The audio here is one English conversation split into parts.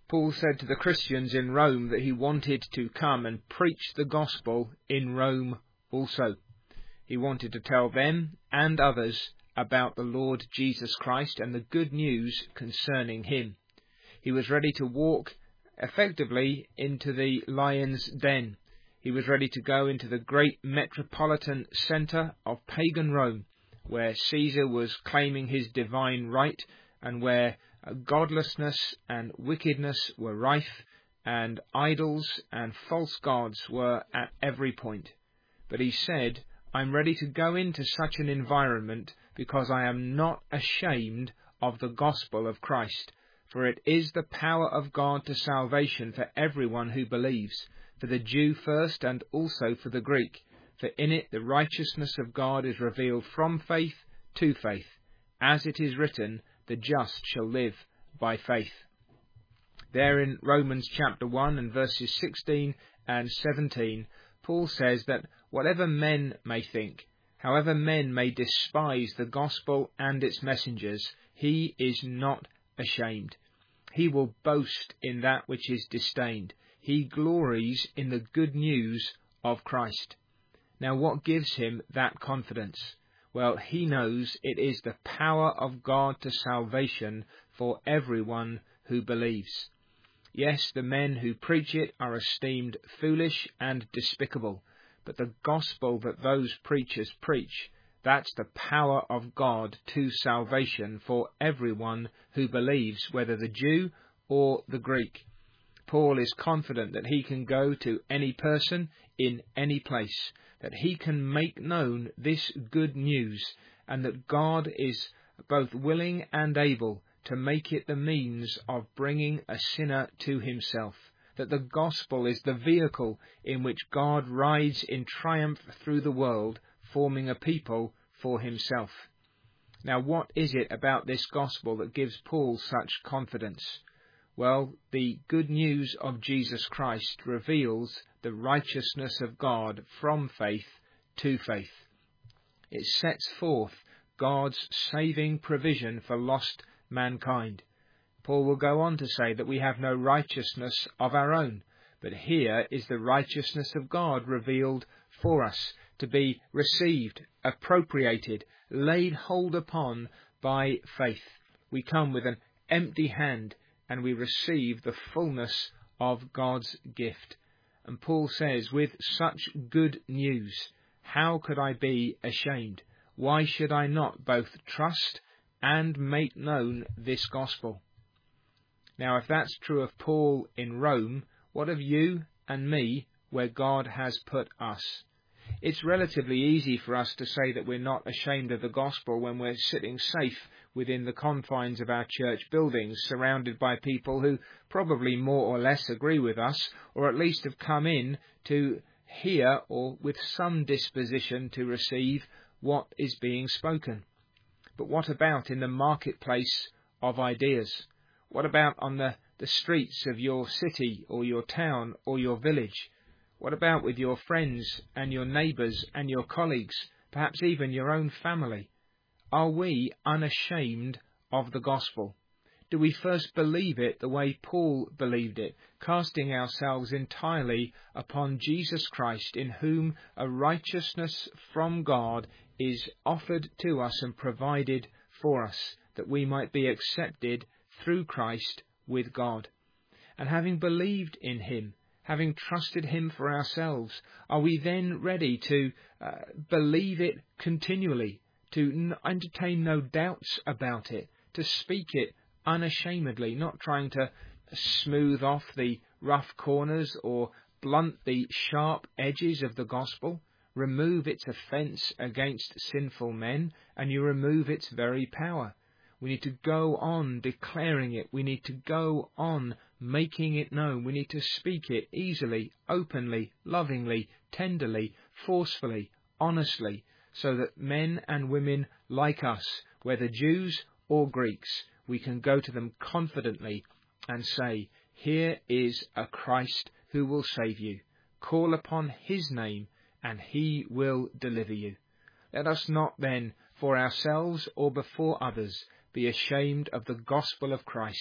Paul said to the Christians in Rome that he wanted to come and preach the gospel in Rome also. He wanted to tell them and others about the Lord Jesus Christ and the good news concerning him. He was ready to walk effectively into the lion's den. He was ready to go into the great metropolitan centre of pagan Rome, where Caesar was claiming his divine right and where godlessness and wickedness were rife, and idols and false gods were at every point. But he said, I'm ready to go into such an environment because I am not ashamed of the gospel of Christ, for it is the power of God to salvation for everyone who believes, for the Jew first and also for the Greek. For in it the righteousness of God is revealed from faith to faith, as it is written, the just shall live by faith. There in Romans chapter 1 and verses 16 and 17, Paul says that whatever men may think, however men may despise the gospel and its messengers, he is not ashamed. He will boast in that which is disdained. He glories in the good news of Christ. Now, what gives him that confidence? Well, he knows it is the power of God to salvation for everyone who believes. Yes, the men who preach it are esteemed foolish and despicable, but the gospel that those preachers preach, that's the power of God to salvation for everyone who believes, whether the Jew or the Greek. Paul is confident that he can go to any person in any place, that he can make known this good news, and that God is both willing and able to make it the means of bringing a sinner to himself, that the gospel is the vehicle in which God rides in triumph through the world, forming a people for himself. Now, what is it about this gospel that gives Paul such confidence? Well, the good news of Jesus Christ reveals the righteousness of God from faith to faith. It sets forth God's saving provision for lost mankind. Paul will go on to say that we have no righteousness of our own, but here is the righteousness of God revealed for us, to be received, appropriated, laid hold upon by faith. We come with an empty hand, and we receive the fullness of God's gift. And Paul says, with such good news, how could I be ashamed? Why should I not both trust and make known this gospel? Now, if that's true of Paul in Rome, what of you and me, where God has put us? It's relatively easy for us to say that we're not ashamed of the gospel when we're sitting safe within the confines of our church buildings, surrounded by people who probably more or less agree with us, or at least have come in to hear or with some disposition to receive what is being spoken. But what about in the marketplace of ideas? What about on the streets of your city or your town or your village? What about with your friends and your neighbours and your colleagues, perhaps even your own family? Are we unashamed of the gospel? Do we first believe it the way Paul believed it, casting ourselves entirely upon Jesus Christ, in whom a righteousness from God is offered to us and provided for us, that we might be accepted through Christ with God? And having believed in him, having trusted him for ourselves, are we then ready to believe it continually, to entertain no doubts about it, to speak it unashamedly, not trying to smooth off the rough corners or blunt the sharp edges of the gospel? Remove its offence against sinful men, and you remove its very power. We need to go on declaring it. We need to go on making it known. We need to speak it easily, openly, lovingly, tenderly, forcefully, honestly, so that men and women like us, whether Jews or Greeks, we can go to them confidently and say, here is a Christ who will save you. Call upon his name and he will deliver you. Let us not then, for ourselves or before others, be ashamed of the gospel of Christ,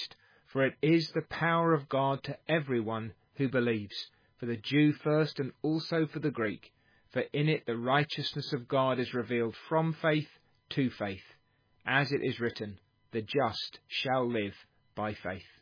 For it is the power of God to everyone who believes, for the Jew first and also for the Greek. For in it the righteousness of God is revealed from faith to faith, as it is written, the just shall live by faith.